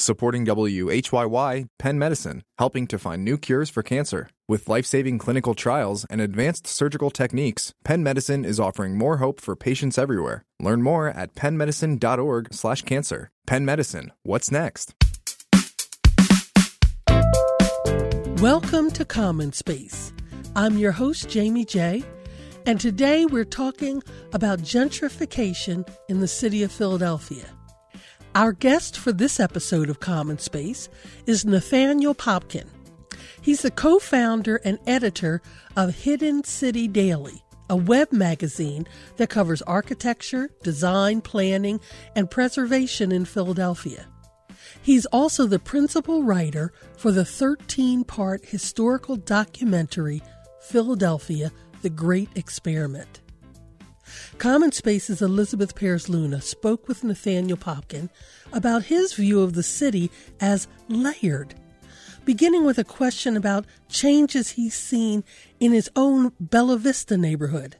Supporting WHYY, Penn Medicine, helping to find new cures for cancer. With life-saving clinical trials and advanced surgical techniques, Penn Medicine is offering more hope for patients everywhere. Learn more at pennmedicine.org/cancer. Penn Medicine, what's next? Welcome to Common Space. I'm your host, Jamie J., and today we're talking about gentrification in the city of Philadelphia. Our guest for this episode of Common Space is Nathaniel Popkin. He's the co-founder and editor of Hidden City Daily, a web magazine that covers architecture, design, planning, and preservation in Philadelphia. He's also the principal writer for the 13-part historical documentary, Philadelphia, The Great Experiment. Common Space's Elizabeth Pears Luna spoke with Nathaniel Popkin about his view of the city as layered, beginning with a question about changes he's seen in his own Bella Vista neighborhood.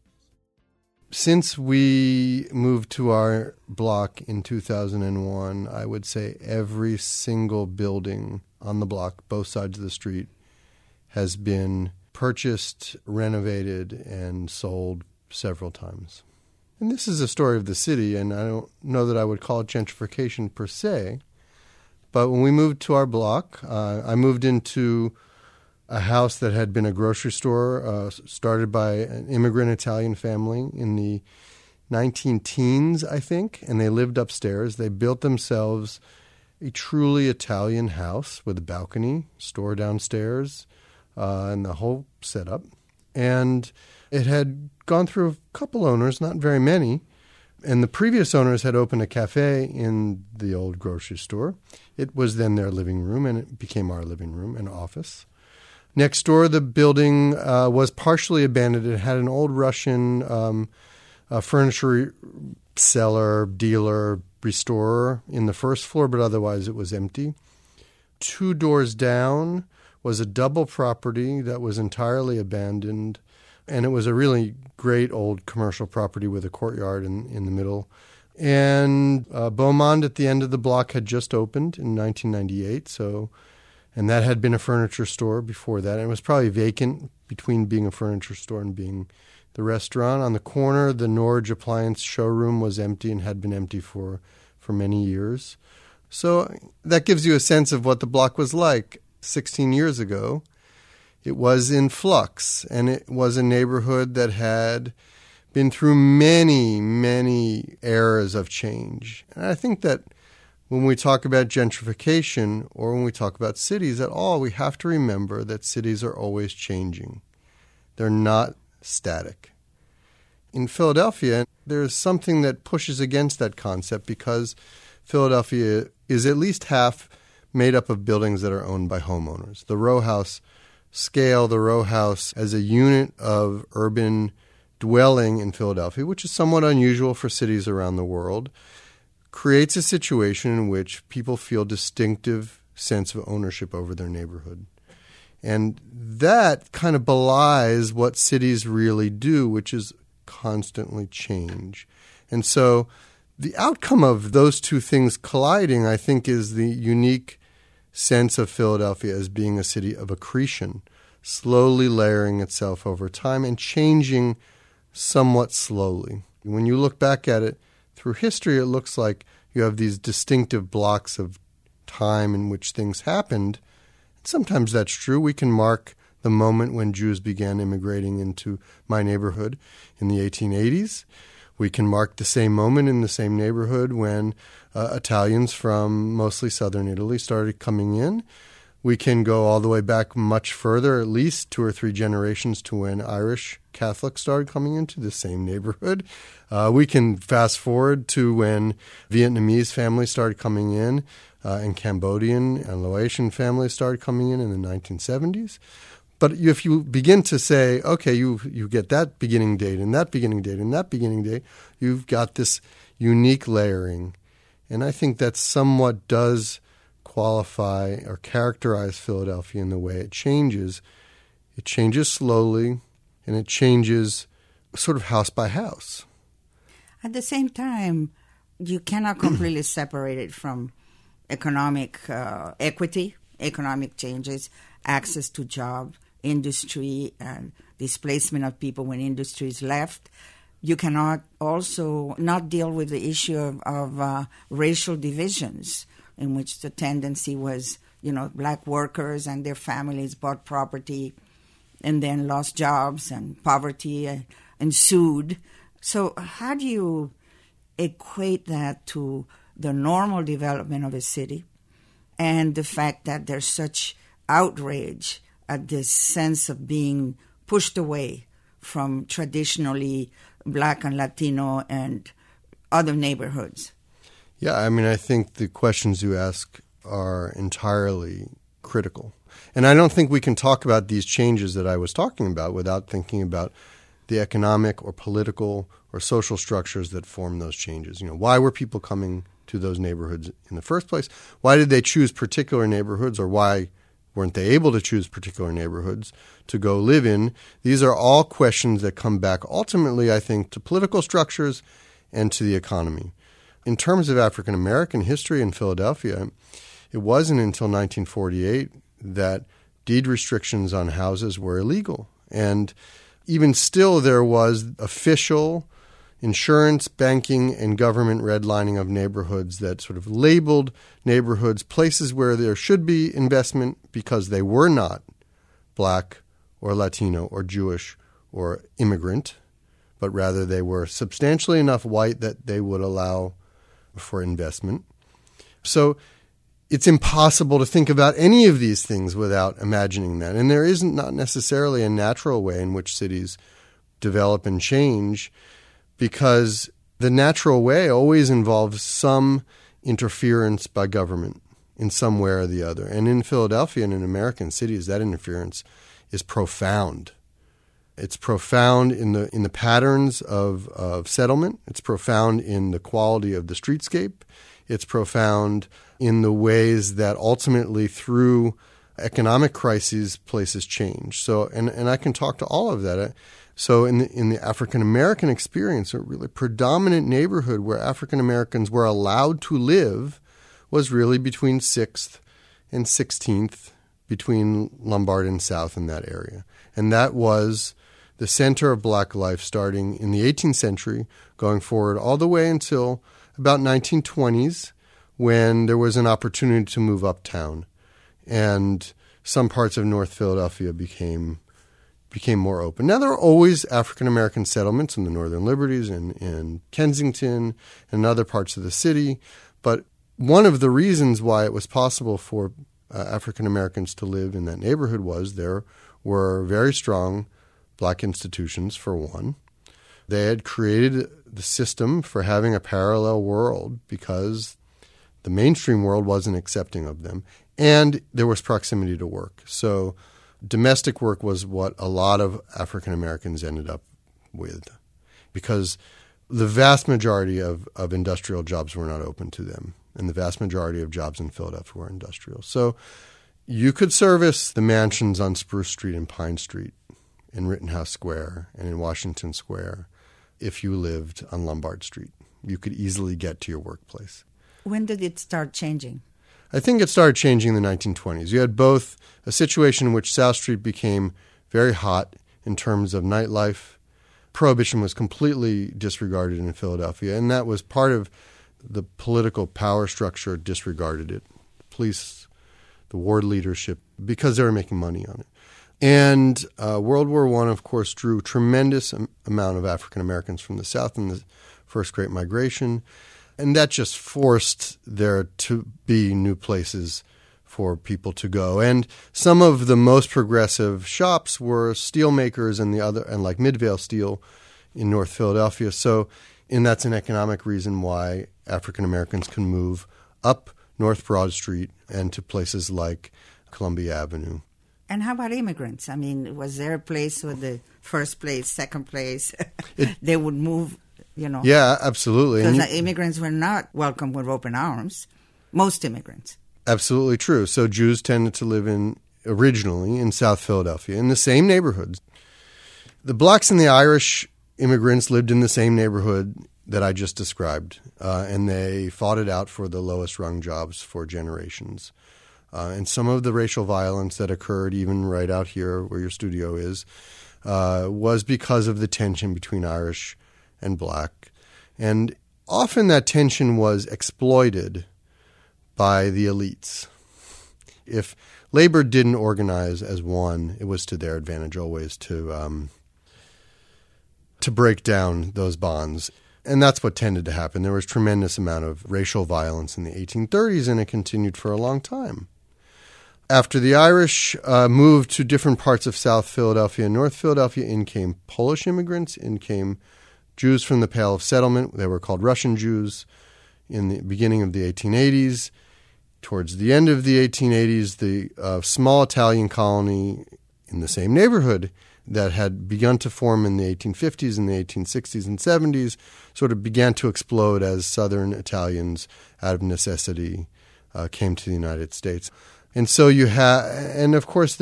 Since we moved to our block in 2001, I would say every single building on the block, both sides of the street, has been purchased, renovated, and sold several times. And this is a story of the city, and I don't know that I would call it gentrification per se, but when we moved to our block, I moved into a house that had been a grocery store started by an immigrant Italian family in the 19-teens, I think, and they lived upstairs. They built themselves a truly Italian house with a balcony, store downstairs, and the whole setup. And it had gone through a couple owners, not very many, and the previous owners had opened a cafe in the old grocery store. It was then their living room, and it became our living room and office. Next door, the building was partially abandoned. It had an old Russian furniture seller, dealer, restorer in the first floor, but otherwise it was empty. 2 doors down was a double property that was entirely abandoned, and it was a really great old commercial property with a courtyard in the middle. And Beaumont at the end of the block had just opened in 1998, and that had been a furniture store before that. And it was probably vacant between being a furniture store and being the restaurant. On the corner, the Norge Appliance showroom was empty and had been empty for many years. So that gives you a sense of what the block was like 16 years ago. It was in flux, and it was a neighborhood that had been through many, many eras of change. And I think that when we talk about gentrification or when we talk about cities at all, we have to remember that cities are always changing. They're not static. In Philadelphia, there's something that pushes against that concept because Philadelphia is at least half made up of buildings that are owned by homeowners. The row house scale, the row house as a unit of urban dwelling in Philadelphia, which is somewhat unusual for cities around the world, creates a situation in which people feel distinctive sense of ownership over their neighborhood. And that kind of belies what cities really do, which is constantly change. And so the outcome of those two things colliding, I think, is the unique sense of Philadelphia as being a city of accretion, slowly layering itself over time and changing somewhat slowly. When you look back at it through history, it looks like you have these distinctive blocks of time in which things happened. Sometimes that's true. We can mark the moment when Jews began immigrating into my neighborhood in the 1880s. We can mark the same moment in the same neighborhood when Italians from mostly southern Italy started coming in. We can go all the way back much further, at least 2 or 3 generations, to when Irish Catholics started coming into the same neighborhood. We can fast forward to when Vietnamese families started coming in and Cambodian and Laotian families started coming in the 1970s. But if you begin to say, okay, you get that beginning date and that beginning date and that beginning date, you've got this unique layering. And I think that somewhat does qualify or characterize Philadelphia in the way it changes. It changes slowly, and it changes sort of house by house. At the same time, you cannot completely separate it from economic equity, economic changes, access to jobs, industry, and displacement of people when industries left. You cannot also not deal with the issue of racial divisions, in which the tendency was, black workers and their families bought property and then lost jobs, and poverty ensued. So how do you equate that to the normal development of a city and the fact that there's such outrage at this sense of being pushed away from traditionally Black and Latino and other neighborhoods? Yeah, I think the questions you ask are entirely critical. And I don't think we can talk about these changes that I was talking about without thinking about the economic or political or social structures that form those changes. Why were people coming to those neighborhoods in the first place? Why did they choose particular neighborhoods, or why weren't they able to choose particular neighborhoods to go live in? These are all questions that come back ultimately, I think, to political structures and to the economy. In terms of African American history in Philadelphia, it wasn't until 1948 that deed restrictions on houses were illegal. And even still, there was official insurance, banking, and government redlining of neighborhoods that sort of labeled neighborhoods places where there should be investment because they were not Black or Latino or Jewish or immigrant, but rather they were substantially enough white that they would allow for investment. So it's impossible to think about any of these things without imagining that. And there isn't not necessarily a natural way in which cities develop and change, because the natural way always involves some interference by government in some way or the other. And in Philadelphia and in American cities, that interference is profound. It's profound in the patterns of settlement. It's profound in the quality of the streetscape. It's profound in the ways that ultimately, through economic crises, places change. So, and I can talk to all of that. So in the African American experience, a really predominant neighborhood where African Americans were allowed to live was really between 6th and 16th, between Lombard and South in that area. And that was the center of Black life starting in the 18th century, going forward all the way until about 1920s, when there was an opportunity to move uptown. And some parts of North Philadelphia became more open. Now, there are always African-American settlements in the Northern Liberties and in Kensington and other parts of the city, but one of the reasons why it was possible for African-Americans to live in that neighborhood was there were very strong Black institutions, for one. They had created the system for having a parallel world because the mainstream world wasn't accepting of them, and there was proximity to work. So domestic work was what a lot of African Americans ended up with, because the vast majority of industrial jobs were not open to them, and the vast majority of jobs in Philadelphia were industrial. So you could service the mansions on Spruce Street and Pine Street, in Rittenhouse Square and in Washington Square if you lived on Lombard Street. You could easily get to your workplace. When did it start changing? I think it started changing in the 1920s. You had both a situation in which South Street became very hot in terms of nightlife. Prohibition was completely disregarded in Philadelphia, and that was part of the political power structure disregarded it. The police, the ward leadership, because they were making money on it. And World War I, of course, drew tremendous amount of African Americans from the South in the first Great Migration. And that just forced there to be new places for people to go. And some of the most progressive shops were steel makers and like Midvale Steel in North Philadelphia. And that's an economic reason why African Americans can move up North Broad Street and to places like Columbia Avenue. And how about immigrants? I mean, was there a place with the first place, second place? They would move, Yeah, absolutely. Because immigrants were not welcomed with open arms. Most immigrants. Absolutely true. So Jews tended to live originally in South Philadelphia, in the same neighborhoods. The Blacks and the Irish immigrants lived in the same neighborhood that I just described, and they fought it out for the lowest rung jobs for generations. And some of the racial violence that occurred even right out here where your studio is was because of the tension between Irish and black. And often that tension was exploited by the elites. If labor didn't organize as one, it was to their advantage always to break down those bonds. And that's what tended to happen. There was a tremendous amount of racial violence in the 1830s, and it continued for a long time. After the Irish moved to different parts of South Philadelphia and North Philadelphia, in came Polish immigrants, in came Jews from the Pale of Settlement. They were called Russian Jews in the beginning of the 1880s. Towards the end of the 1880s, the small Italian colony in the same neighborhood that had begun to form in the 1850s and the 1860s and 70s sort of began to explode as Southern Italians, out of necessity, came to the United States. And so you have, and of course,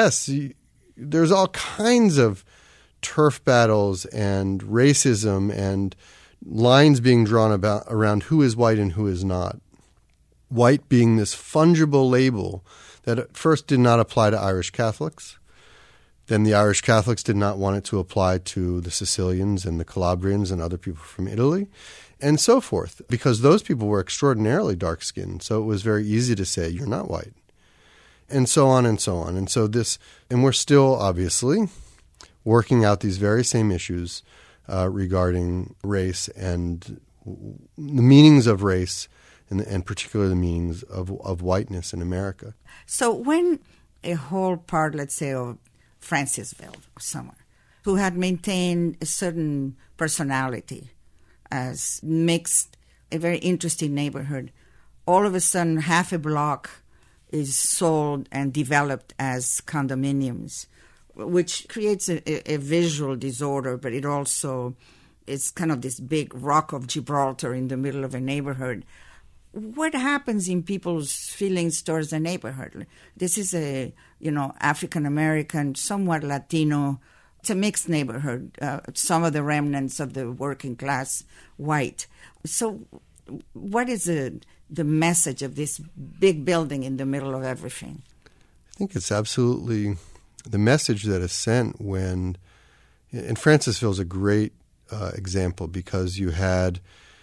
there's all kinds of turf battles and racism and lines being drawn around who is white and who is not. White being this fungible label that at first did not apply to Irish Catholics. Then the Irish Catholics did not want it to apply to the Sicilians and the Calabrians and other people from Italy, and so forth, because those people were extraordinarily dark-skinned. So it was very easy to say, you're not white, and so on and so on. And we're still, obviously, working out these very same issues regarding race and the meanings of race, and particularly the meanings of whiteness in America. So when a whole part, let's say, of Francisville or somewhere, who had maintained a certain personality as mixed, a very interesting neighborhood, all of a sudden half a block is sold and developed as condominiums, which creates a visual disorder, but it also is kind of this big rock of Gibraltar in the middle of a neighborhood. What happens in people's feelings towards the neighborhood? This is a, African-American, somewhat Latino. It's a mixed neighborhood, some of the remnants of the working class white. So what is the message of this big building in the middle of everything? I think it's absolutely the message that is sent when, and Francisville is a great example because you had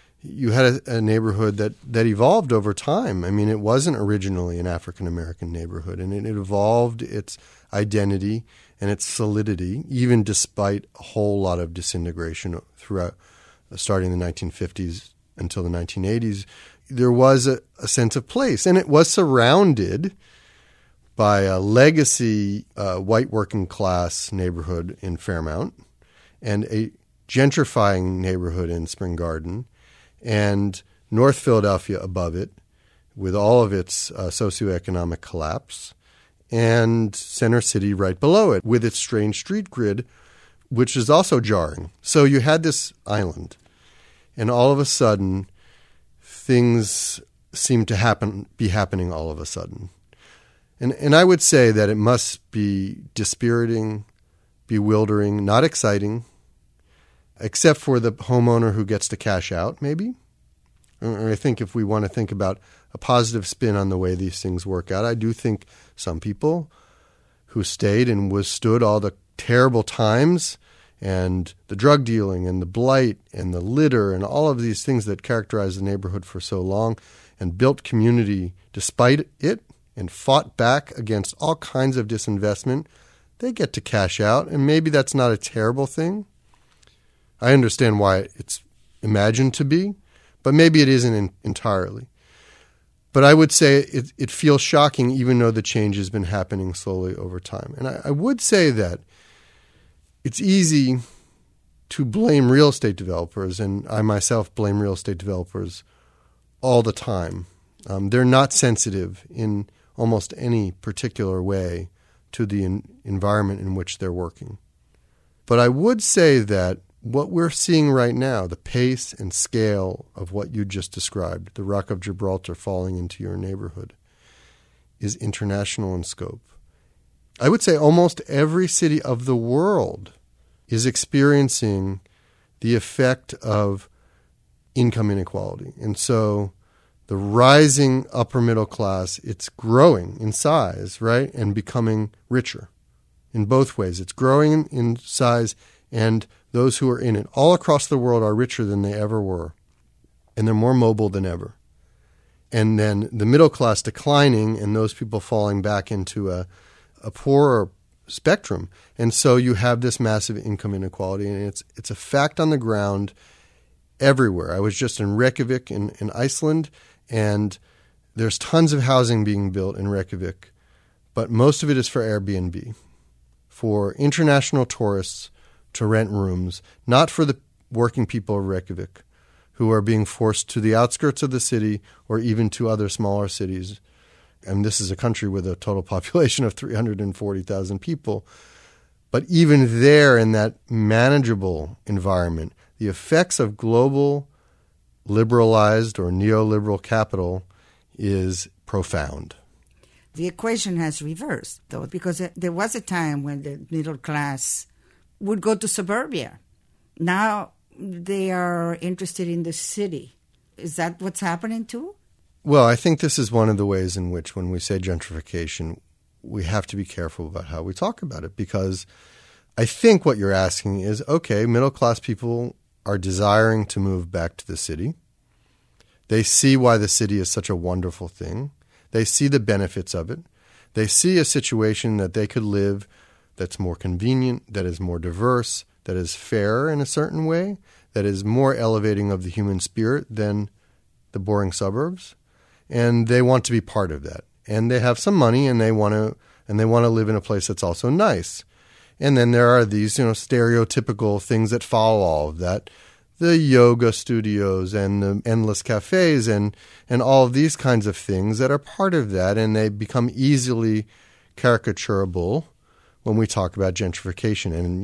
a neighborhood that evolved over time. I mean, it wasn't originally an African-American neighborhood, and it evolved its identity and its solidity, even despite a whole lot of disintegration throughout, starting in the 1950s until the 1980s. There was a sense of place, and it was surrounded by a legacy white working class neighborhood in Fairmount and a gentrifying neighborhood in Spring Garden, and North Philadelphia above it, with all of its socioeconomic collapse, and Center City right below it, with its strange street grid, which is also jarring. So you had this island, and all of a sudden, things seem to be happening all of a sudden. And I would say that it must be dispiriting, bewildering, not exciting, except for the homeowner who gets to cash out, maybe. Or I think if we want to think about a positive spin on the way these things work out, I do think some people who stayed and withstood all the terrible times and the drug dealing and the blight and the litter and all of these things that characterized the neighborhood for so long and built community despite it and fought back against all kinds of disinvestment, they get to cash out. And maybe that's not a terrible thing. I understand why it's imagined to be, but maybe it isn't entirely. But I would say it feels shocking even though the change has been happening slowly over time. And I would say that it's easy to blame real estate developers, and I myself blame real estate developers all the time. They're not sensitive in almost any particular way to the environment in which they're working. But I would say that what we're seeing right now, the pace and scale of what you just described, the Rock of Gibraltar falling into your neighborhood, is international in scope. I would say almost every city of the world is experiencing the effect of income inequality. And so the rising upper middle class, it's growing in size, right, and becoming richer in both ways. It's growing in size, and those who are in it all across the world are richer than they ever were, and they're more mobile than ever. And then the middle class declining, and those people falling back into a poorer spectrum. And so you have this massive income inequality, and it's a fact on the ground everywhere. I was just in Reykjavik in Iceland, and there's tons of housing being built in Reykjavik, but most of it is for Airbnb, for international tourists to rent rooms, not for the working people of Reykjavik, who are being forced to the outskirts of the city or even to other smaller cities. And this is a country with a total population of 340,000 people. But even there, in that manageable environment, the effects of global liberalized or neoliberal capital is profound. The equation has reversed, though, because there was a time when the middle class would go to suburbia. Now they are interested in the city. Is that what's happening too? Well, I think this is one of the ways in which, when we say gentrification, we have to be careful about how we talk about it, because I think what you're asking is, okay, middle-class people are desiring to move back to the city. They see why the city is such a wonderful thing. They see the benefits of it. They see a situation that they could live that's more convenient, that is more diverse, that is fair in a certain way, that is more elevating of the human spirit than the boring suburbs. And they want to be part of that. And they have some money, and they want to live in a place that's also nice. And then there are these, stereotypical things that follow all of that. The yoga studios and the endless cafes and all of these kinds of things that are part of that, and they become easily caricaturable when we talk about gentrification. And,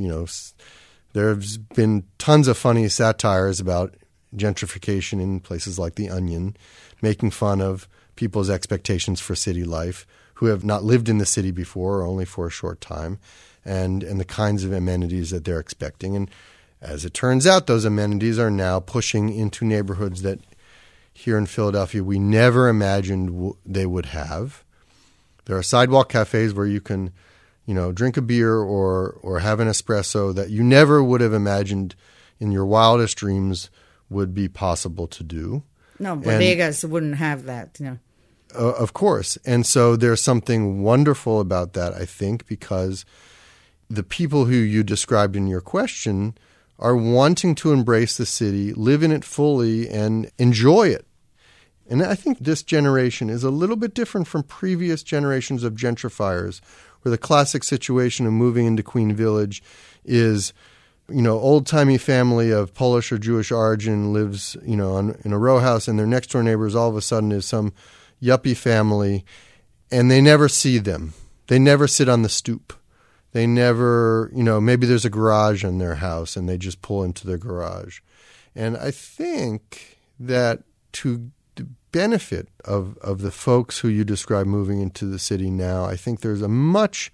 there's been tons of funny satires about gentrification in places like The Onion, making fun of people's expectations for city life who have not lived in the city before or only for a short time, and the kinds of amenities that they're expecting. And as it turns out, those amenities are now pushing into neighborhoods that here in Philadelphia we never imagined they would have. There are sidewalk cafes where you can, drink a beer or have an espresso that you never would have imagined in your wildest dreams would be possible to do. No, bodegas wouldn't have that, Of course. And so there's something wonderful about that, I think, because the people who you described in your question are wanting to embrace the city, live in it fully, and enjoy it. And I think this generation is a little bit different from previous generations of gentrifiers, where the classic situation of moving into Queen Village is, old-timey family of Polish or Jewish origin lives, in a row house, and their next-door neighbors all of a sudden is some yuppie family, and they never see them. They never sit on the stoop. They never, maybe there's a garage in their house, and they just pull into their garage. And I think that to the benefit of the folks who you describe moving into the city now, I think there's a much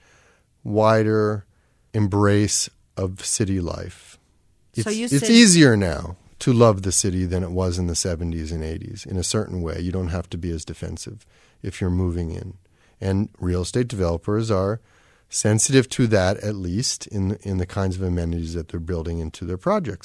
wider embrace of city life. It's easier now to love the city than it was in the 70s and 80s in a certain way. You don't have to be as defensive if you're moving in. And real estate developers are sensitive to that, at least in the kinds of amenities that they're building into their projects.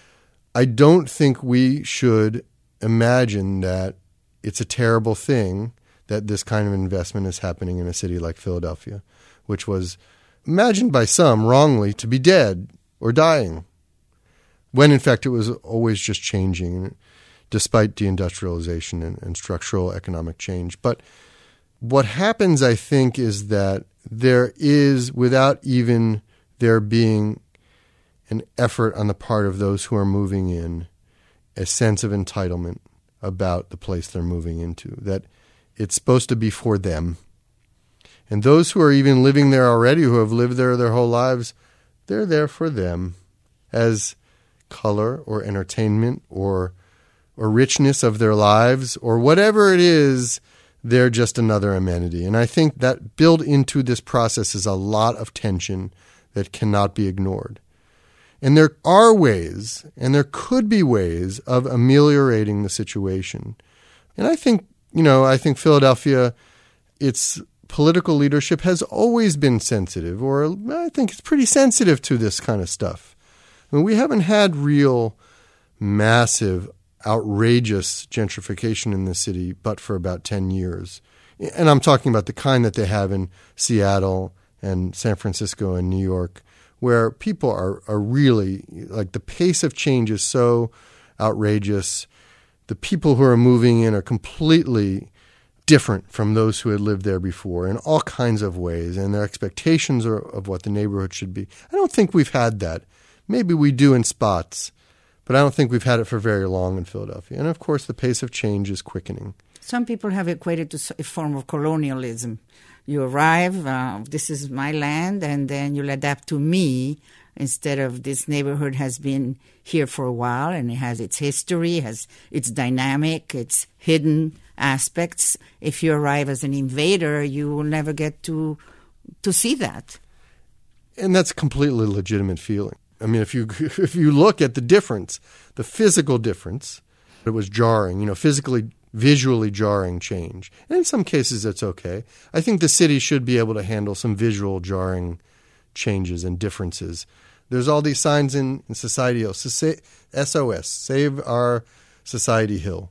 I don't think we should imagine that it's a terrible thing that this kind of investment is happening in a city like Philadelphia, which was imagined by some wrongly to be dead or dying, when in fact it was always just changing despite deindustrialization and structural economic change. But what happens, I think, is that there is, without even there being an effort on the part of those who are moving in, a sense of entitlement about the place they're moving into, that it's supposed to be for them. And those who are even living there already, who have lived there their whole lives, they're there for them as color or entertainment or richness of their lives or whatever it is. They're just another amenity. And I think that built into this process is a lot of tension that cannot be ignored. And there are ways, and there could be ways of ameliorating the situation. And I think Philadelphia, its political leadership has always been sensitive, or I think it's pretty sensitive to this kind of stuff. I mean, we haven't had real massive, outrageous gentrification in the city but for about 10 years. And I'm talking about the kind that they have in Seattle and San Francisco and New York, where people are really, like, the pace of change is so outrageous. The people who are moving in are completely different from those who had lived there before in all kinds of ways, and their expectations of what the neighborhood should be. I don't think we've had that. Maybe we do in spots, but I don't think we've had it for very long in Philadelphia. And, of course, the pace of change is quickening. Some people have equated to a form of colonialism. You arrive, this is my land, and then you'll adapt to me instead of this neighborhood has been here for a while, and it has its history, has its dynamic, its hidden aspects. If you arrive as an invader, you will never get to see that. And that's a completely legitimate feeling. I mean, if you look at the difference, the physical difference, it was jarring, visually jarring change. And in some cases, that's okay. I think the city should be able to handle some visual jarring changes and differences. There's all these signs in Society Hill, SOS, Save Our Society Hill.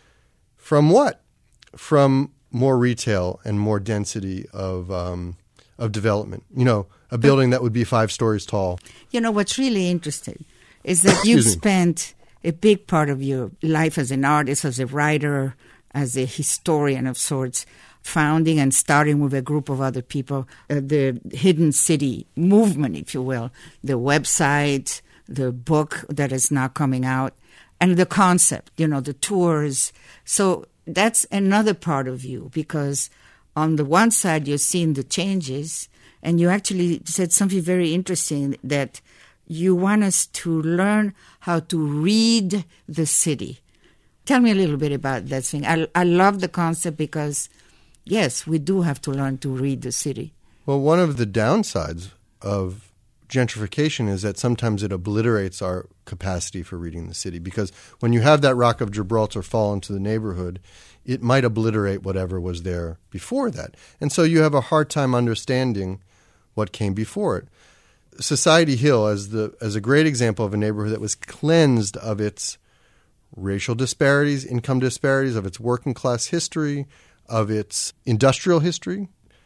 From what? From more retail and more density of development. A building that would be 5 stories tall. What's really interesting is that you've spent a big part of your life as an artist, as a writer, as a historian of sorts, founding and starting with a group of other people, the Hidden City movement, if you will, the website, the book that is now coming out, and the concept, the tours. So that's another part of you, because on the one side, you're seeing the changes, and you actually said something very interesting, that you want us to learn how to read the city. Tell me a little bit about that thing. I love the concept because, yes, we do have to learn to read the city. Well, one of the downsides of gentrification is that sometimes it obliterates our capacity for reading the city, because when you have that Rock of Gibraltar fall into the neighborhood, it might obliterate whatever was there before that. And so you have a hard time understanding what came before it. Society Hill as a great example of a neighborhood that was cleansed of its racial disparities, income disparities, of its working class history, of its industrial history,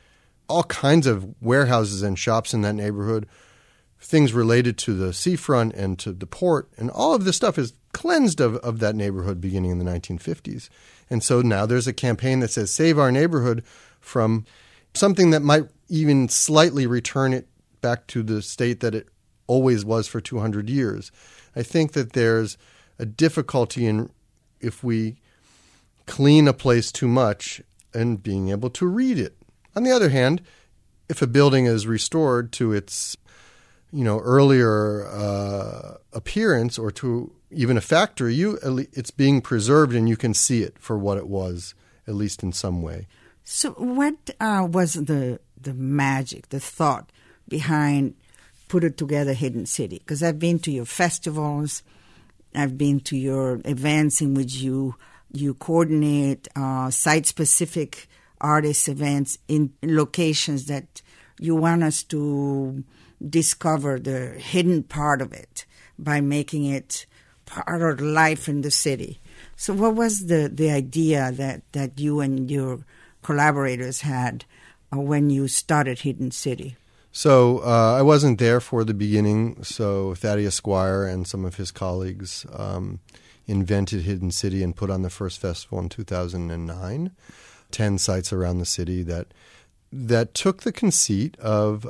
all kinds of warehouses and shops in that neighborhood, things related to the seafront and to the port, and all of this stuff is cleansed of that neighborhood beginning in the 1950s. And so now there's a campaign that says, save our neighborhood from something that might even slightly return it back to the state that it always was for 200 years. I think that there's a difficulty in, if we clean a place too much, and being able to read it. On the other hand, if a building is restored to its earlier appearance, or to even a factory, it's being preserved and you can see it for what it was, at least in some way. So what was the magic, the thought behind put it together Hidden City? Because I've been to your festivals, I've been to your events in which you coordinate site-specific artist events in locations that you want us to discover the hidden part of it by making it part of life in the city. So what was the idea that you and your collaborators had when you started Hidden City? So I wasn't there for the beginning. So Thaddeus Squire and some of his colleagues invented Hidden City and put on the first festival in 2009. 10 sites around the city that took the conceit of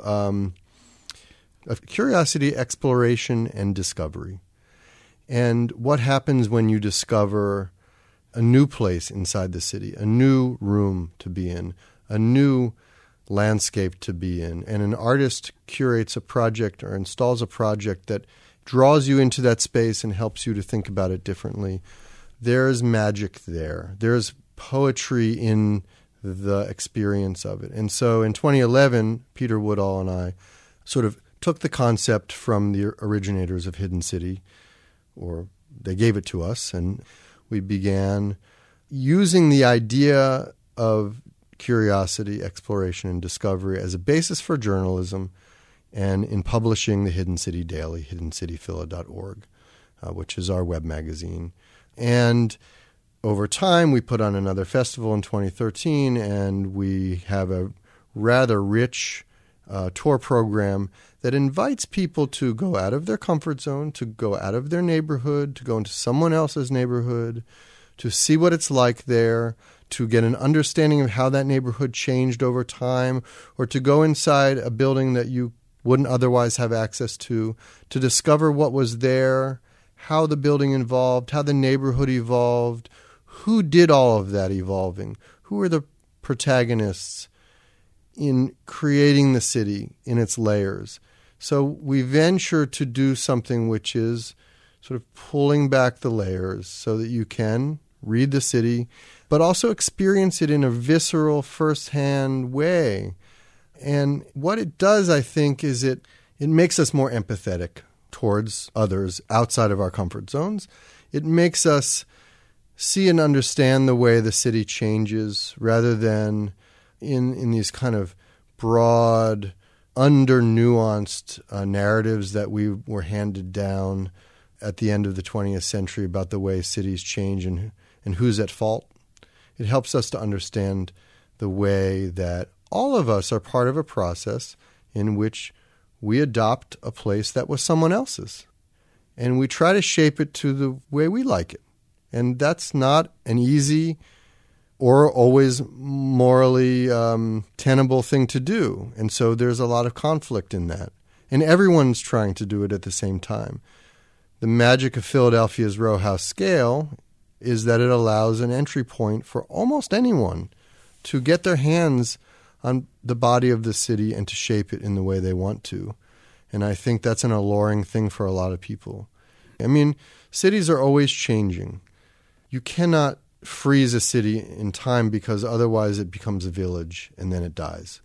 curiosity, exploration, and discovery. And what happens when you discover a new place inside the city, a new room to be in, a new landscape to be in, and an artist curates a project or installs a project that draws you into that space and helps you to think about it differently. There's magic there. There's poetry in the experience of it. And so in 2011, Peter Woodall and I sort of took the concept from the originators of Hidden City, or they gave it to us, and we began using the idea of curiosity, exploration, and discovery as a basis for journalism, and in publishing the Hidden City Daily, hiddencityphila.org, which is our web magazine. And over time, we put on another festival in 2013, and we have a rather rich tour program that invites people to go out of their comfort zone, to go out of their neighborhood, to go into someone else's neighborhood, to see what it's like there, to get an understanding of how that neighborhood changed over time, or to go inside a building that you wouldn't otherwise have access to discover what was there, how the building evolved, how the neighborhood evolved, who did all of that evolving, who were the protagonists in creating the city in its layers. So we venture to do something which is sort of pulling back the layers so that you can read the city, but also experience it in a visceral, firsthand way. And what it does, I think, is it makes us more empathetic towards others outside of our comfort zones. It makes us see and understand the way the city changes rather than in these kind of broad, under-nuanced narratives that we were handed down at the end of the 20th century about the way cities change and who's at fault. It helps us to understand the way that all of us are part of a process in which we adopt a place that was someone else's, and we try to shape it to the way we like it. And that's not an easy or always morally tenable thing to do. And so there's a lot of conflict in that. And everyone's trying to do it at the same time. The magic of Philadelphia's row house scale is that it allows an entry point for almost anyone to get their hands on the body of the city and to shape it in the way they want to. And I think that's an alluring thing for a lot of people. I mean, cities are always changing. You cannot freeze a city in time because otherwise it becomes a village and then it dies.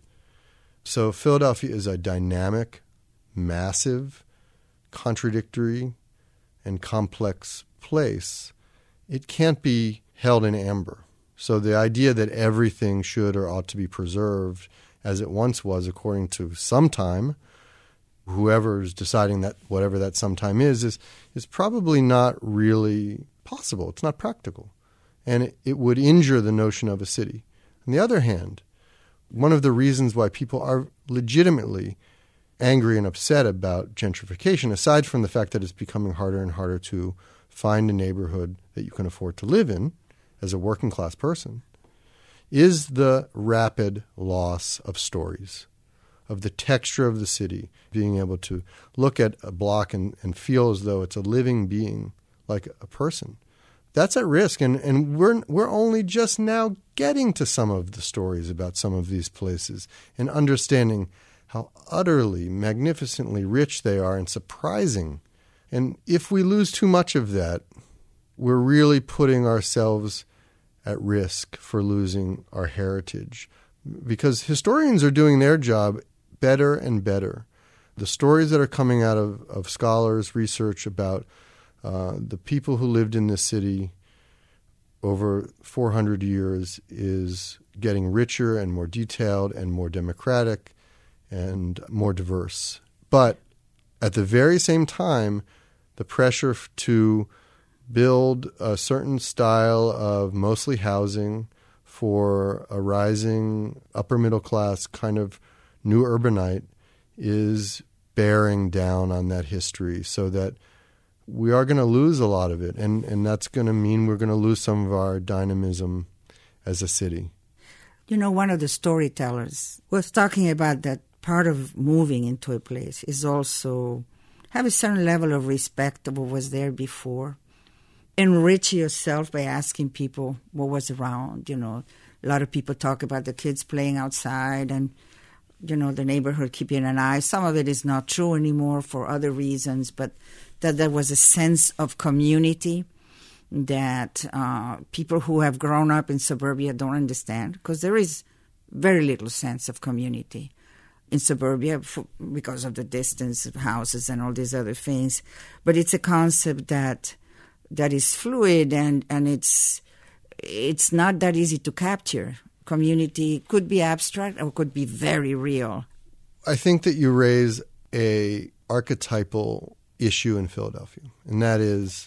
So Philadelphia is a dynamic, massive, contradictory, and complex place. It can't be held in amber. So the idea that everything should or ought to be preserved as it once was according to sometime, whoever's deciding that whatever that sometime is probably not really possible. It's not practical. And it would injure the notion of a city. On the other hand, one of the reasons why people are legitimately angry and upset about gentrification, aside from the fact that it's becoming harder and harder to find a neighborhood that you can afford to live in as a working class person, is the rapid loss of stories, of the texture of the city, being able to look at a block and feel as though it's a living being, like a person. That's at risk, and we're only just now getting to some of the stories about some of these places and understanding how utterly, magnificently rich they are and surprising. And if we lose too much of that, we're really putting ourselves at risk for losing our heritage, because historians are doing their job better and better. The stories that are coming out of scholars' research about the people who lived in this city over 400 years is getting richer and more detailed and more democratic and more diverse. But at the very same time, the pressure to build a certain style of mostly housing for a rising upper middle class kind of new urbanite is bearing down on that history, so that we are going to lose a lot of it, and that's going to mean we're going to lose some of our dynamism as a city. You know, one of the storytellers was talking about that part of moving into a place is also have a certain level of respect of what was there before. Enrich yourself by asking people what was around. You know, a lot of people talk about the kids playing outside and, you know, the neighborhood keeping an eye. Some of it is not true anymore for other reasons, but that there was a sense of community that people who have grown up in suburbia don't understand, because there is very little sense of community. in suburbia because of the distance of houses and all these other things. But it's a concept that is fluid and it's not that easy to capture. Community could be abstract or could be very real. I think that you raise a archetypal issue in Philadelphia, and that is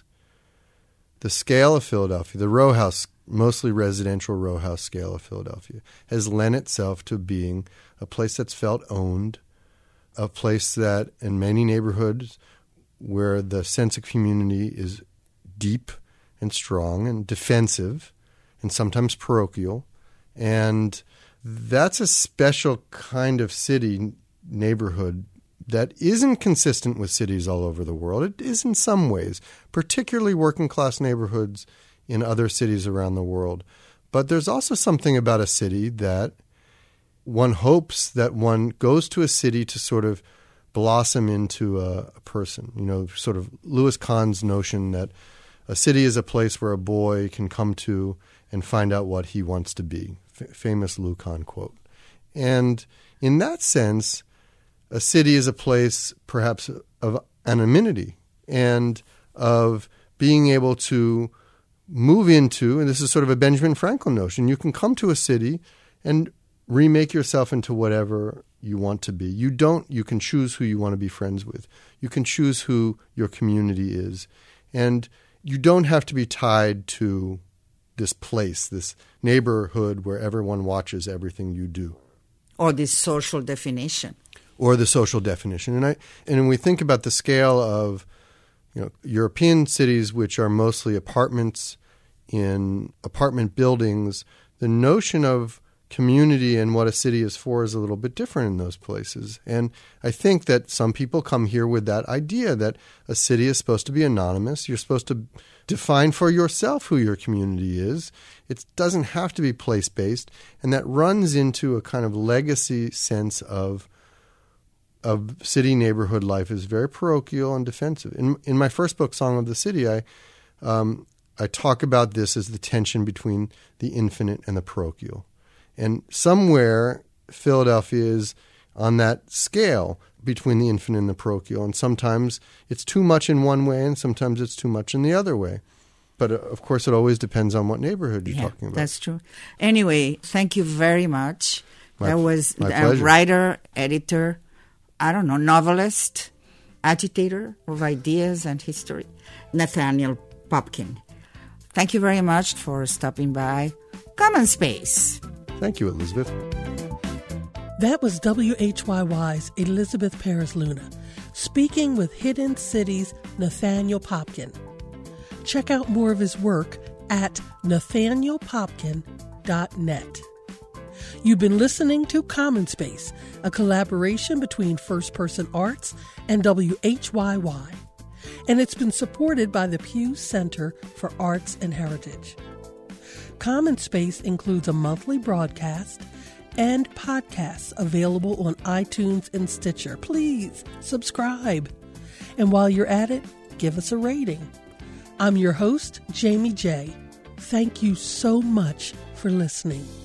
the scale of Philadelphia, the row house, mostly residential row house scale of Philadelphia, has lent itself to being a place that's felt owned, a place that in many neighborhoods where the sense of community is deep and strong and defensive and sometimes parochial. And that's a special kind of city neighborhood that isn't consistent with cities all over the world. It is in some ways, particularly working class neighborhoods in other cities around the world. But there's also something about a city that one hopes that one goes to a city to sort of blossom into a person. You know, sort of Louis Kahn's notion that a city is a place where a boy can come to and find out what he wants to be. Famous Lou Kahn quote. And in that sense, a city is a place perhaps of anonymity and of being able to move into, and this is sort of a Benjamin Franklin notion, you can come to a city and remake yourself into whatever you want to be. You can choose who you want to be friends with. You can choose who your community is. And you don't have to be tied to this place, this neighborhood where everyone watches everything you do. Or this social definition. Or the social definition. And when we think about the scale of European cities, which are mostly apartments in apartment buildings, the notion of community and what a city is for is a little bit different in those places. And I think that some people come here with that idea that a city is supposed to be anonymous. You're supposed to define for yourself who your community is. It doesn't have to be place-based. And that runs into a kind of legacy sense of city neighborhood life is very parochial and defensive. In my first book, Song of the City, I talk about this as the tension between the infinite and the parochial. And somewhere Philadelphia is on that scale between the infinite and the parochial. And sometimes it's too much in one way and sometimes it's too much in the other way. But of course, it always depends on what neighborhood you're talking about. That's true. Anyway, thank you very much. That was my a pleasure. Writer, editor, novelist, agitator of ideas and history, Nathaniel Popkin. Thank you very much for stopping by Common Space. Thank you, Elizabeth. That was WHYY's Elizabeth Perez Luna speaking with Hidden City's Nathaniel Popkin. Check out more of his work at nathanielpopkin.net. You've been listening to Common Space, a collaboration between First Person Arts and WHYY, and it's been supported by the Pew Center for Arts and Heritage. Common Space includes a monthly broadcast and podcasts available on iTunes and Stitcher. Please subscribe. And while you're at it, give us a rating. I'm your host, Jamie J. Thank you so much for listening.